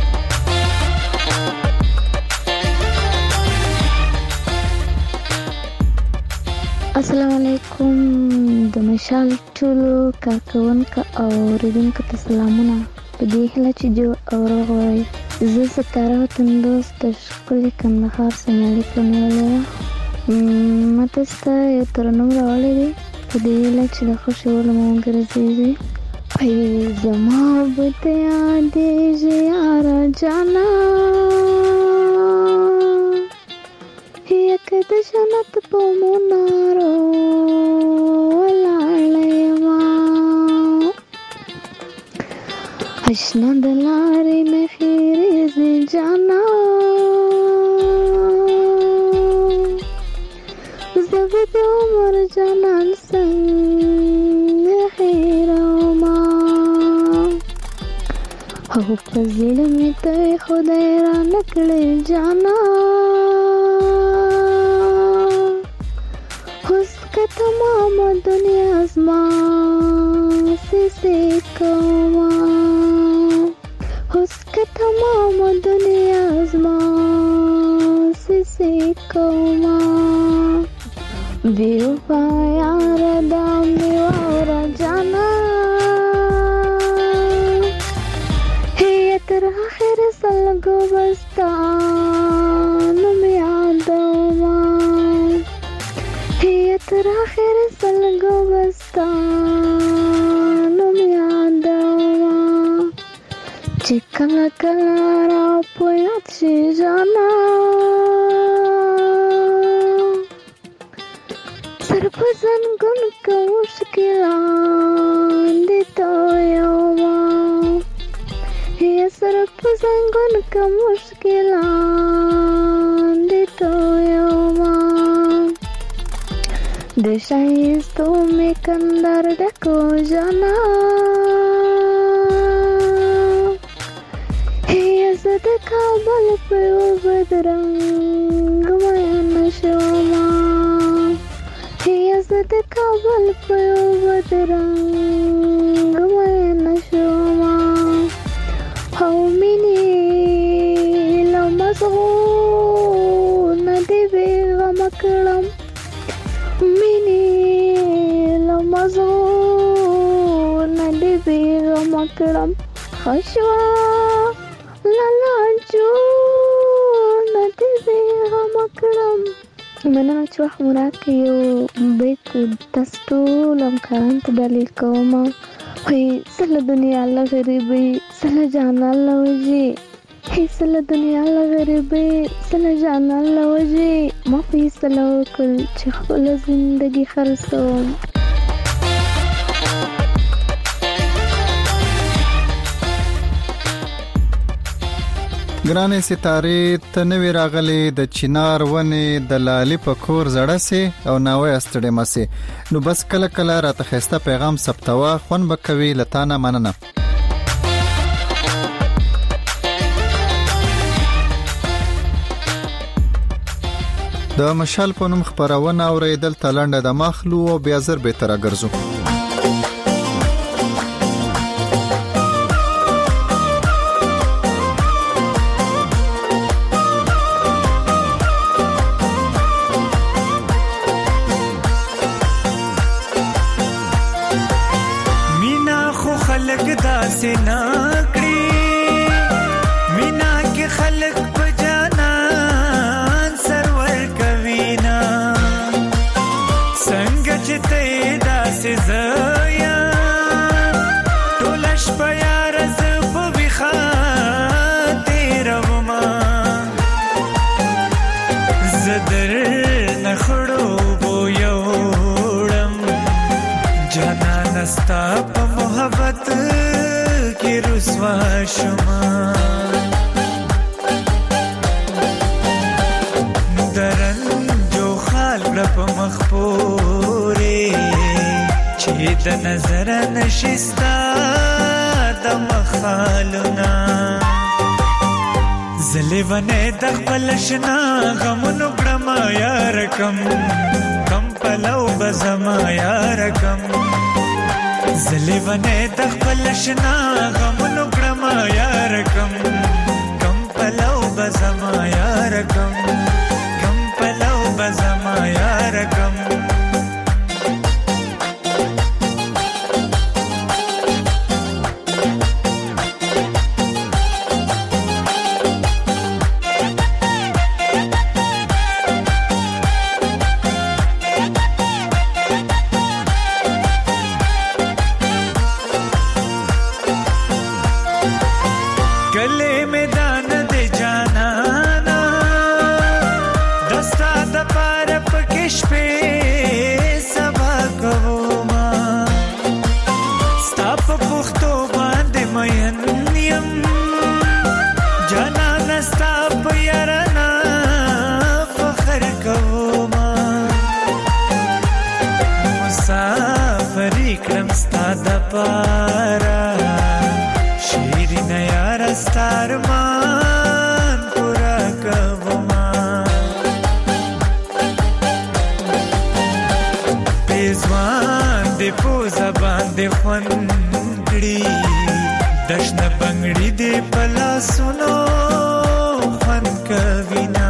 السلام علیکم د مشال ټولو کارکونکو او اوریدونکو ته سلامونه په دې هیله چې جو او روغ وئ زه ستاره وطندوس د ښکلي کندهار څخه اړیکه نیولې وه ما تاسو ته یو ترنم راوړی دی په دې هیله چې د خوښې وړ مو وګرځېږي ای زما به ته یادېږي یاره جانه که د جنت په منارو ولاړه یمه اشنا د لارې نښې ریزې جانا زه به د عمر جانان څنګه هېرومه پزړه مې ته خدای را نکړې جانا اوس که تمام دنیا زما سې کوما اوس که تمام دنیا زما سې کوما بیو یار دامي واورا جانا هي تر اخر سلګو بستان مې یادوما هي تر اخر سلګو بستان مې یادوما چې کله کله را پویات شي جانا پزنګون کو مشکلان دي تو یوما هي سر پزنګون کو مشکلان دي تو یوما د شایستو می کندر ډکو جانا هي زد کابل په بدرنګ مې نشوما هي زد کابل په بدرنګ مې نشوما هو مینې لمزغو ندی بیغم کړم مینې لمزغو ندی بیغم کړم خشوا لالا جو ندی بیغم کړم مننه چې وخت مو راکړی یو بیت تاسو ټول همکارانو ته ډالۍ کوم هی سله دنیا الله غریبي سله جان الله وجي هی سله دنیا الله غریبي سله جان الله وجي ما فیصله وکړ چې خپل زندگی خرڅوم ګرانې ستارې ته نوې راغلې د چنار ونې د لالي په کور زړه سي او ناوې استړې مسي نو بس کله کله راته خسته پیغام ثبتوا خون بکوي لتانه مننه د مشال په نوم خبرونه اوریدل تلنده د مخلو او بیا زر به تر ګرځو د نظر نشستا د مخالنا زلیونه د خپلشنا غمونو کړما یار کم کم پلو بزما یار کم زلیونه د خپلشنا غمونو کړما یار کم کم پلو بزما یار کم کم پلو بزما یار کم پارا شیرین یارا ځوان دې پوزه باندې خوند کړي دشنه بنګړي دې په لاسونو خوند کوي نه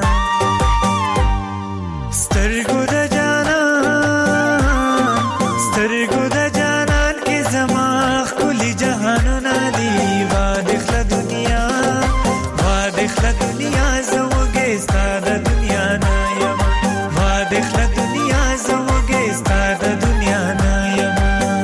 سترګو د جانان سترګو د جانان کې زما ښکلي جهانونه دي وادخله دنیا وادخله دنیا زه وږې ستا د دنیا نه یم وادخله دنیا زه وږې ستا د دنیا نه یم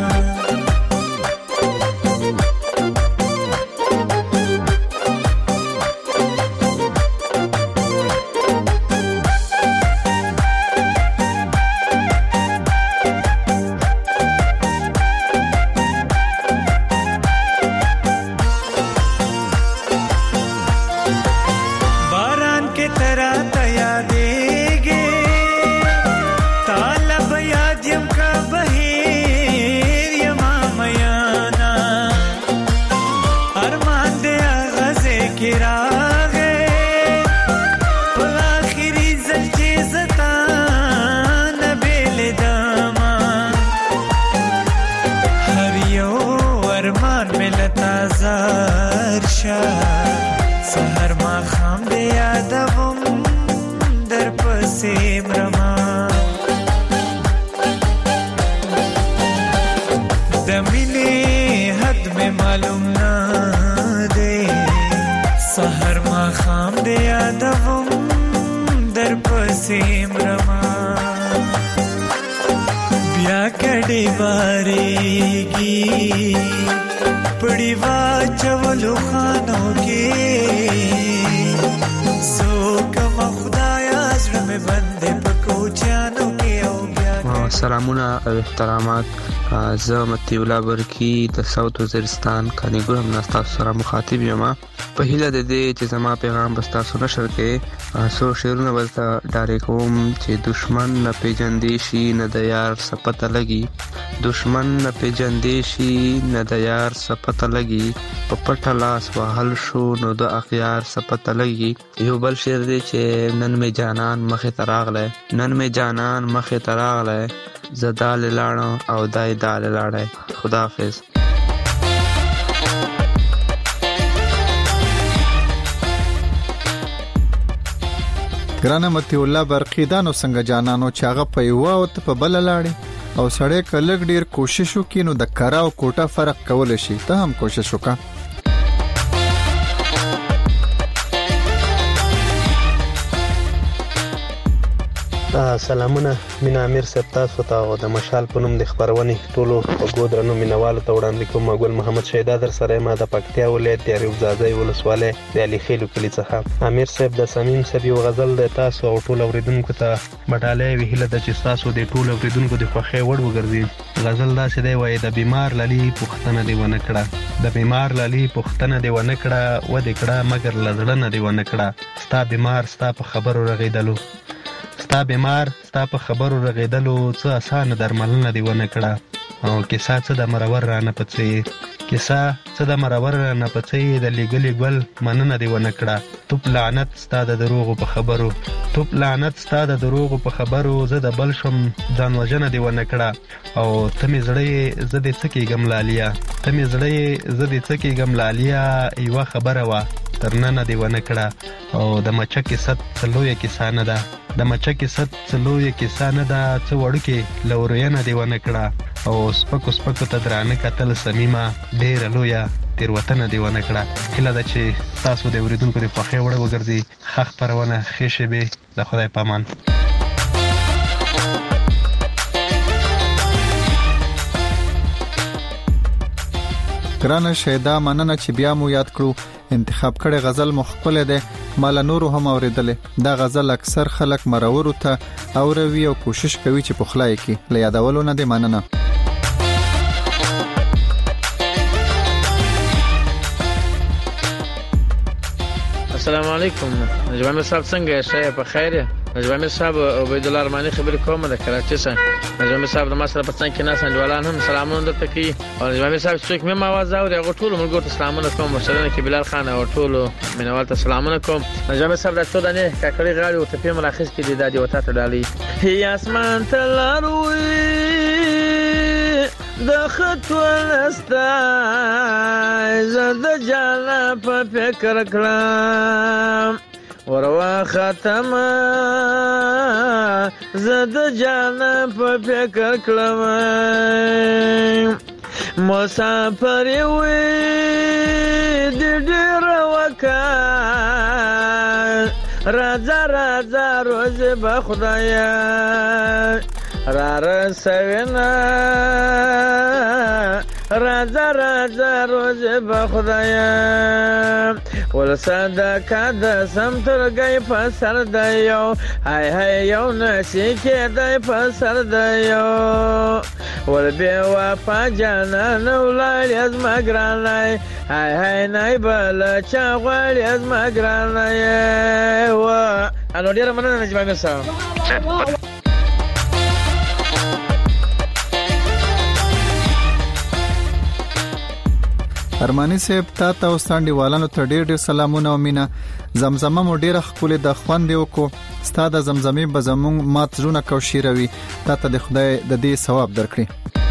سحر ما خام دې یادوم در پسې مرما د مینې حد مې معلوم نه دی سحر ما خام دې یادوم در پسې مرما بیا کډې بارېږي پړی واچولو خانو کې سوکم خدایا زړه مې بندې په کوچانو کې او بیا سلامونه او احترامات زه متی الله برکی د ساوث وزیرستان کانیګور هم ناستا سره مخاطب یم په هیله د دې چې زما پیغام بستا سره نشر کې سو شیرونه ولته ډارې کوم چې دشمن نه پیجندې شي نه د یار سپته لګي دشمن نه پیجندې شي نه د یار سپته لګي په پټه لاس وهل شو نو د اخیار سپته لګي یو بل شعر دی چې نن مې جانان مخې ته راغلی نن مې جانان مخې ته راغلی زه دالې لاړم او دای دالې لاړی خداحافظ ګرانه متی الله برقی دانو څنګه جانانو چې هغه په یو او ته په بل لاړې او سړی کلک ډیر کوشش وکړي نو د کرا او کوټه فرق کول شي ته هم کوشش وکړه سلامونه مینا امیر صاحب تاسو ته او د مشال په نوم د خبرونې ټولو وګودرنو مینوالو ته وړاندې کوم ګل محمد شیدا در سره ما د پکتیا ولایت د ریو زاځي ولسواله د علي خیلو کلی څخه امیر صاحب د سمیم صاحب یو غزل د تاسو او ټولو اوریدونکو ته بډاله ویله د چې تاسو د ټولو اوریدونکو د خوخي وړ وګرځي غزل دا څه دی وای د بیمار للی پختنه دی ونه کړه د بیمار للی پختنه دی ونه کړه و د کړه مگر لړنه دی ونه کړه ستا بیمار ستا په خبرو رغیدلو ستا بیمار ستا په خبرو رغیدلو څه اسانه درملنه دی ونه کړه او کیسه څه د مرور رانه پڅې کیسه څه د مرور رانه پڅې د لګلې ګل مننه دی ونه کړه توپ لعنت ستا د دروغو په خبرو توپ لعنت ستا د دروغو په خبرو زه د بل شم ځان وجنه دی ونه کړه او ته می زړې زه د څکی ګملالیا ته می زړې زه د څکی ګملالیا یو خبره وا ترنه دی ونه کړه او د مچکه ست څلوې کیسانه ده د مچکه ست څلوې کیسانه ده څو وړکه لورینه دی ونه کړه او سپکو سپکو ته درانه کتل سمیمه ډیر لویا تیر وطن دی ونه کړه کله د چې تاسو د اوریدونکو د خوخي وړ وګرځي خخ پرونه خېشه به د خدای پامان ګرانه شیدا مننه چې بیا مو یاد کړو انتخاب کړي غزل مخکله ده مال نور هم اوریدل دا غزل اکثر خلک مرور ته اوروي او کوشش کوي چې پخلای کی ل یادولو نه دی مننه السلام علیکم جوامع صاحب څنګه یې په خیر جوامع صاحب عبید الله ارمانی خبرې کوم د کراچۍ څخه جوامع صاحب د ماسره په څنګه کې ناس انډوالان هم سلامونه درته کوي او جوامع صاحب څوک مې आवाज اوري هغه ټول موږ ته سلامونه کوم مشرانو کې بلال خان او ټول مینوال ته سلامونه کوم جوامع صاحب د څو دنه کاکړي غاړي او ته په ملخص کې د دادی وتا ته ډالي هي اسمان ته لاروي د خط ولستا زه د جانا په فکر کړم وروا ختمه زه د جانا په فکر کړم مسافر وي د ډېر وکړ راځه راځه روز به خدایا را رسوینا راځه راځه روز به خدایا ول صدقه د سم ترګي په سر دی یو هاي هاي یو نشي کېدای په سر دی یو ول بیا وفا جانان ولای از مګرانای هاي هاي نای بل چا غړي از مګرانای و انو ډیر مننه نجيب امیر صاحب. ارمانی صاحب تا ته اوساندې والانو ته ډېر ډېر سلامونه او مینا. زمزمه مو ډېره ښکلې د خوند وکړو. ستا د زمزمې به زمونږ مات زړونه کوشیروي. تا ته د خدای د دې ثواب درکړي.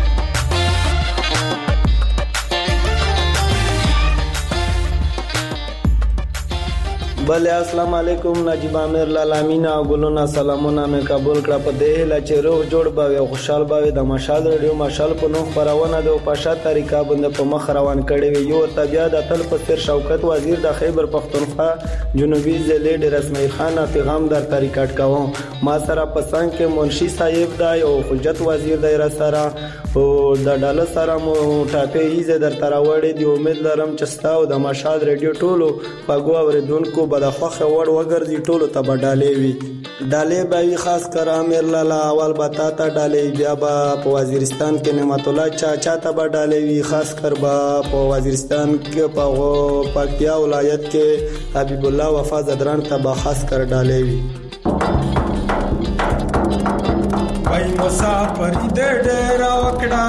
بله السلام علیکم نجیب امیر لالامینا ګلونا سلامونه مې قبول کړه په دې هیله چې روح جوړ باوي او خوشحال باوي. د مشال رادیو مشال په نوم خبرونه د په شات طریقه باندې په مخ روان کړي وي. یو طبيعه د تل په سر شوکت وزیر د خیبر پختونخوا جنوبي ضلع ډېر رسمي خان پیغام در طریقات کوم. ما سره پسند کې منشي صاحب دا او حجت وزیر د را سره او د ډاله سره مو ټاپې ایزه در تراوړې دی. امید لرم چې تاسو د مشال رادیو ټولو پاګو اوریدونکو د خوخه وړ وګرځي ټولو ته بدالې وي. ډالې به خاص کر امیر لالا اول بتا ته ډالې بیا به په وزیرستان کې نعمت الله چاچا ته بدالې وي. خاص کر به په وزیرستان کې په پکتیا ولایت کې حبیب الله وفا زدران ته به خاص کر ډالې وي. وای مسافر دې ډېر وکړه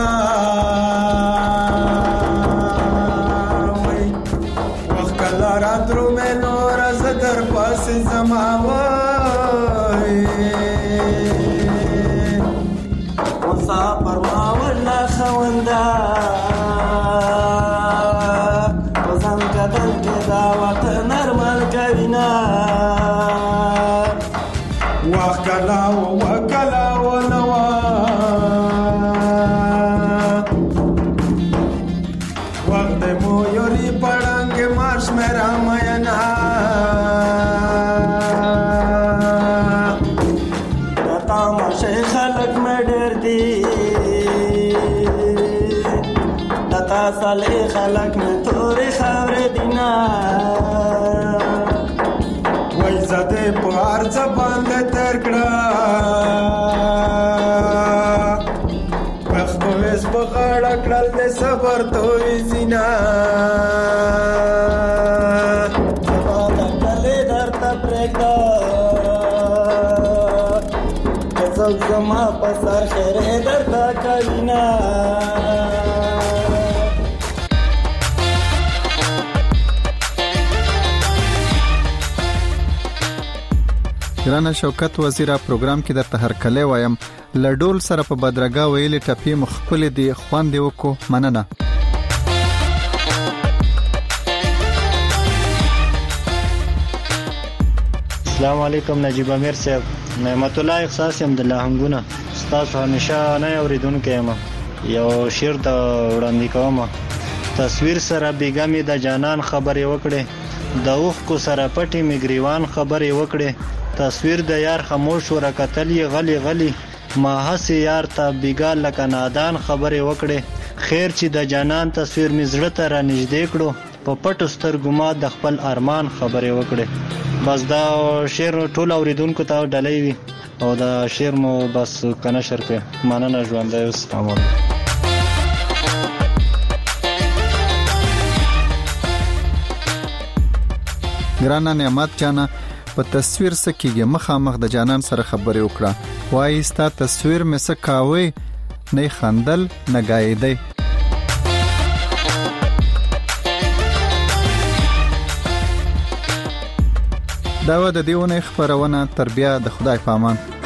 وای وخت کله راترو مې نور زدر پاس زما وای مسافر ما ولا خوندا وزن کدل کې دا وخت نرمال کوینا وخت کله وکلا ونوا وخت مو یوري پړنګ مارش مې راماینا دتا مشه خلق مې ډېر دي دتا سالي خلق مې تورې خبرې دینا وای زده په هر زبان له ترکړه وخت وس په غړ کړل د صبر توي زینا په دکلې درته پرېګا کڅل زما په سر خیره درته کلینا ګرانه شوکت وزیره پروګرام کې درته هر کله وایم لډول سره په بدرګه ویلې ټپی مخفل دی خوان دی وکړو مننه. السلام علیکم نجیب امیر صاحب. نعمت الله احساس ام د لهنګونه تاسو همیشه نه اوریدونکو یم. یو شعر ته وړاندې کوم. تصویر سره بیګمی د جانان خبرې وکړې د اوخ کو سره پټي میګریوان خبرې وکړې تصویر د یار خاموش ورکتل غلی غلی ما هسي یار ته بیګا لکه نادان خبرې وکړې خیر چې د جانان تصویر مزړه ته را نږدې کړو په پټو سترګو ما د خپل ارمان خبرې وکړې. بس دا شعر ټول اوریدونکو ته ډالۍ وي او دا شعر مو بس کنه شر کې مننه ژوند دی. السلام علیکم. ګرانه نعمت جانا په تصویر سکیږي مخامخ د جانان سره خبرې وکړه وای ستا تصویر مې سکاوي نه خندل نه غایدې. دا و د دیونه خبرونه تربیه د خدای پامان.